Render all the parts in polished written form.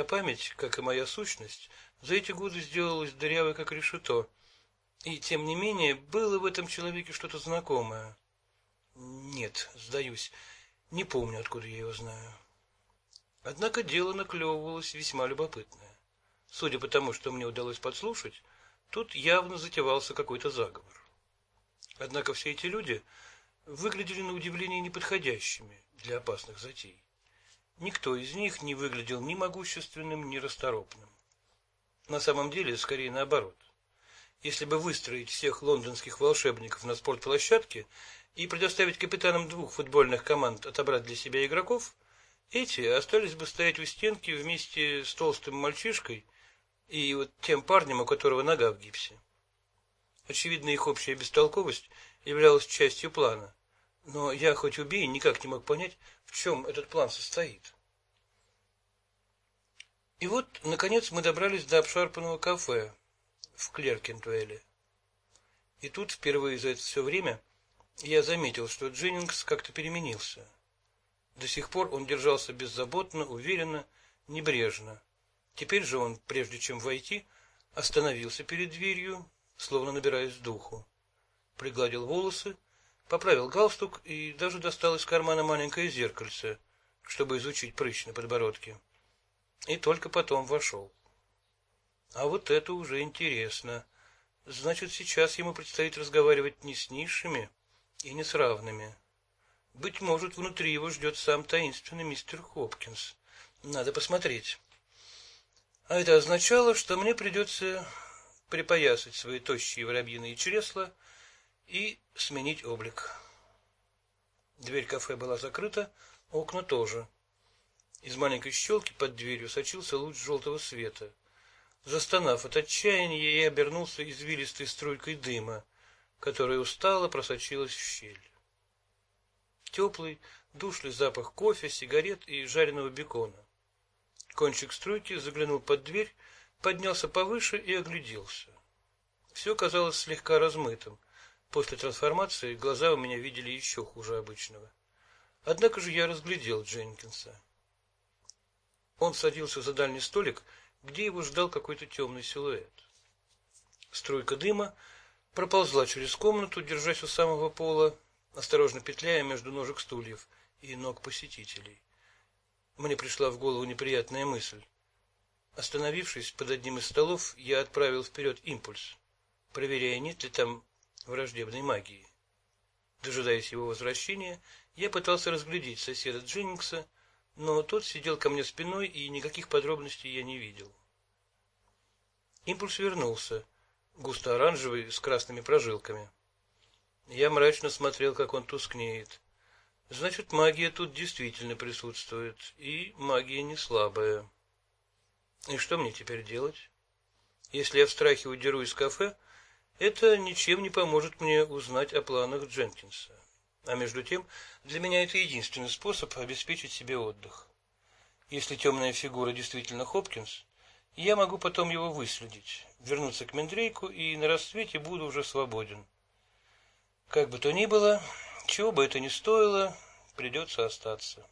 моя память, как и моя сущность, за эти годы сделалась дырявой, как решето, и, тем не менее, было в этом человеке что-то знакомое. Нет, сдаюсь, не помню, откуда я его знаю. Однако дело наклевывалось весьма любопытное. Судя по тому, что мне удалось подслушать, тут явно затевался какой-то заговор. Однако все эти люди выглядели на удивление неподходящими для опасных затей. Никто из них не выглядел ни могущественным, ни расторопным. На самом деле, скорее наоборот. Если бы выстроить всех лондонских волшебников на спортплощадке и предоставить капитанам двух футбольных команд отобрать для себя игроков, эти остались бы стоять у стенки вместе с толстым мальчишкой и вот тем парнем, у которого нога в гипсе. Очевидно, их общая бестолковость являлась частью плана, но я, хоть убей, никак не мог понять, в чем этот план состоит. И вот, наконец, мы добрались до обшарпанного кафе в Клеркентвелле. И тут, впервые за это все время, я заметил, что Дженнингс как-то переменился. До сих пор он держался беззаботно, уверенно, небрежно. Теперь же он, прежде чем войти, остановился перед дверью, словно набираясь духу. Пригладил волосы, поправил галстук и даже достал из кармана маленькое зеркальце, чтобы изучить прыщ на подбородке. И только потом вошел. А вот это уже интересно. Значит, сейчас ему предстоит разговаривать не с низшими и не с равными. Быть может, внутри его ждет сам таинственный мистер Хопкинс. Надо посмотреть. А это означало, что мне придется припоясать свои тощие воробьиные чресла и сменить облик. Дверь кафе была закрыта, окна тоже. Из маленькой щелки под дверью сочился луч желтого света. Застонав от отчаяния, я обернулся извилистой струйкой дыма, которая устало просочилась в щель. Теплый, душный запах кофе, сигарет и жареного бекона. Кончик струйки заглянул под дверь, поднялся повыше и огляделся. Все казалось слегка размытым. После трансформации глаза у меня видели еще хуже обычного. Однако же я разглядел Дженкинса. Он садился за дальний столик, где его ждал какой-то темный силуэт. Струйка дыма проползла через комнату, держась у самого пола, осторожно петляя между ножек стульев и ног посетителей. Мне пришла в голову неприятная мысль. Остановившись под одним из столов, я отправил вперед импульс, проверяя, нет ли там враждебной магии. Дожидаясь его возвращения, я пытался разглядеть соседа Дженнингса, но тот сидел ко мне спиной, и никаких подробностей я не видел. Импульс вернулся, густо-оранжевый, с красными прожилками. Я мрачно смотрел, как он тускнеет. Значит, магия тут действительно присутствует, и магия не слабая. И что мне теперь делать? Если я в страхе удеру из кафе, это ничем не поможет мне узнать о планах Дженкинса. А между тем, для меня это единственный способ обеспечить себе отдых. Если темная фигура действительно Хопкинс, я могу потом его выследить, вернуться к Мендрейку, и на рассвете буду уже свободен. Как бы то ни было, чего бы это ни стоило, придется остаться.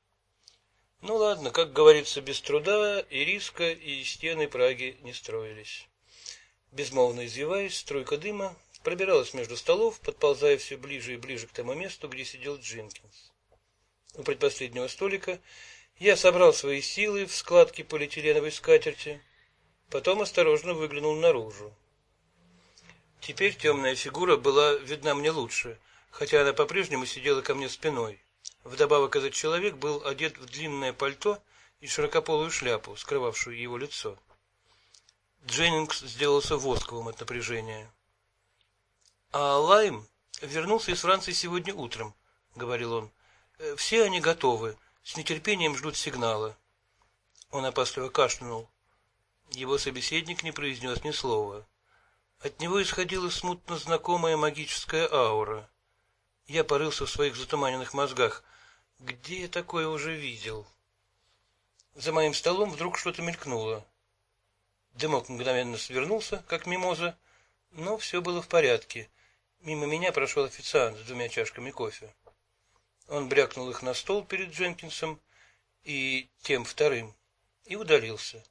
Ну ладно, как говорится, без труда и риска и стены Праги не строились. Безмолвно извиваясь, струйка дыма пробиралась между столов, подползая все ближе и ближе к тому месту, где сидел Дженкинс. У предпоследнего столика я собрал свои силы в складки полиэтиленовой скатерти, потом осторожно выглянул наружу. Теперь темная фигура была видна мне лучше, хотя она по-прежнему сидела ко мне спиной. Вдобавок этот человек был одет в длинное пальто и широкополую шляпу, скрывавшую его лицо. Дженнингс сделался восковым от напряжения. «А Лайм вернулся из Франции сегодня утром», — говорил он. «Все они готовы, с нетерпением ждут сигнала». Он опасливо кашлянул. Его собеседник не произнес ни слова. От него исходила смутно знакомая магическая аура. Я порылся в своих затуманенных мозгах. Где я такое уже видел? За моим столом вдруг что-то мелькнуло. Дымок мгновенно свернулся, как мимоза, но все было в порядке. Мимо меня прошел официант с 2 чашками кофе. Он брякнул их на стол перед Дженкинсом и тем вторым, и удалился.